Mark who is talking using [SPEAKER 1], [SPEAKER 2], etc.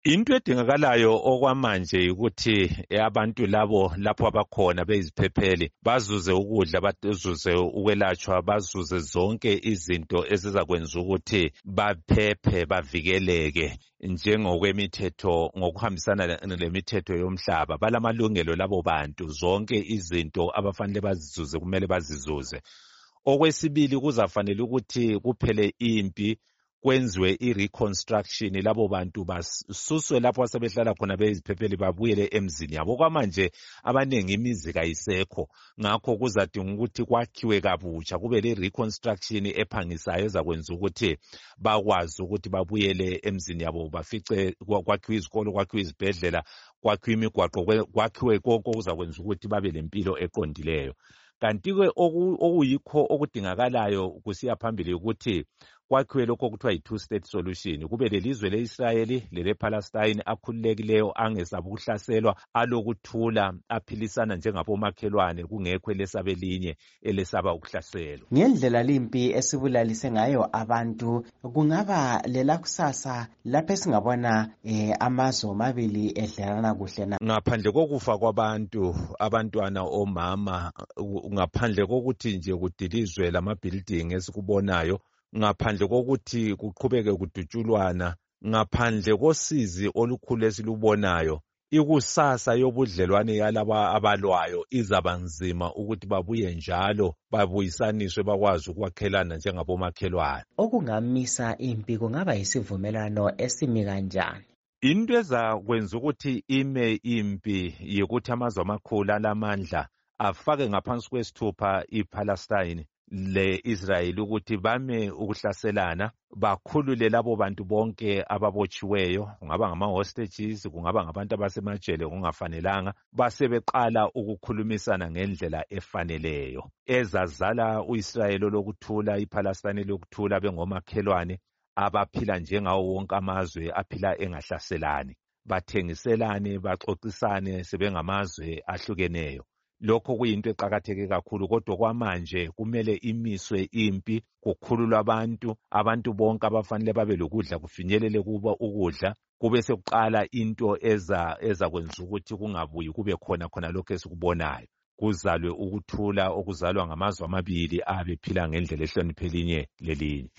[SPEAKER 1] Into edingakalayo okwamanje ukuthi abantu labo lapho abakhona beziphepheli bazuze ukudla, bazuze ukwelatshwa, bazuze zonke izinto ezizakwenza ukuthi baphephe bavikeleke njengokwemithetho, ngokuhambisana lemithetho yomhlaba. Balamalungelo labo bantu, zonke izinto abafanele bazizuze kumele bazizuze. Okwesibili, kuzafanele ukuthi kuphele impi, kwenziwe i-reconstruction, labo bantu basuswe lapho asebehlala khona beziphepheli babuyele emzini yabo. Kwamanje abaningi imizi kayisekho, ngakho kuzadinga ukuthi kwakhiwe kabutsha, kube le-reconstruction ephangisayo ezakwenza ukuthi bakwazi ukuthi babuyele emzini yabo, bafice kwakhiwe izikolo, kwakhiwe izibhedlela, kwakhiwe imigwaqo, kwakhiwe konke okuzakwenza ukuthi babe lempilo eqondileyo. Kanti-ke okuyikho okudingakalayo kusiya phambili ukuthi kwakhiwe lokho okuthiwa yi-two-state solution, kube lelizwe le-Israyeli lele-Palestine akhululekileyo, angesaba ukuhlaselwa, alokuthula, aphilisana njengabomakhelwane, kungekho elesaba elinye elesaba ukuhlaselwa.
[SPEAKER 2] Ngendlela limpi esibulalise ngayo abantu, kungaba lelakusasa lapho esingabona amazwe omabili edlelana kuhle na?
[SPEAKER 1] Ngaphandle kokufa kwabantu, abantwana, omama, ngaphandle kokuthi nje kudilizwe lama-building esikubonayo, ngaphandle kokuthi kuqhubeke kudutshulwana, ngaphandle kosizi olukhulu esilubonayo, ikusasa yobudlelwane yalaba abalwayo izaba nzima ukuthi babuye njalo babuyisaniswe, bakwazi ukwakhelana njengabomakhelwane.
[SPEAKER 2] Okungamisa impi kungaba yisivumelwano esimi kanjani?
[SPEAKER 1] Into ezakwenza ukuthi ime impi yikuthi amazwe amakhulu alamandla afake ngaphansi kwesithupha iPalestine le-Israel ukuthi bame ukuhlaselana, bakhulule labo bantu bonke ababotshiweyo, kungaba ngama-hostages, kungaba ngabantu abasemajele kungafanelanga, basebeqala ukukhulumisana ngendlela efaneleyo ezazala u-Israyeli lokuthula, iPalestine lokuthula, bengomakhelwane abaphila njengawo wonke amazwe aphila engahlaselani, bathengiselane, baxoxisane sebengamazwe ahlukeneyo. Lokho kuyinto eqakatheke kakhulu, kodwa kwamanje kumele imiswe impi, kukhululwe abantu bonke abafanele babe lokudla, kufinyelele kubo ukudla, kube sekuqala into ezakwenza ukuthi kungabuyi kube khona lokho esikubonayo, kuzalwe ukuthula okuzalwa ngamazwe amabili abephila ngendlela ehlonipha elinye lelinye.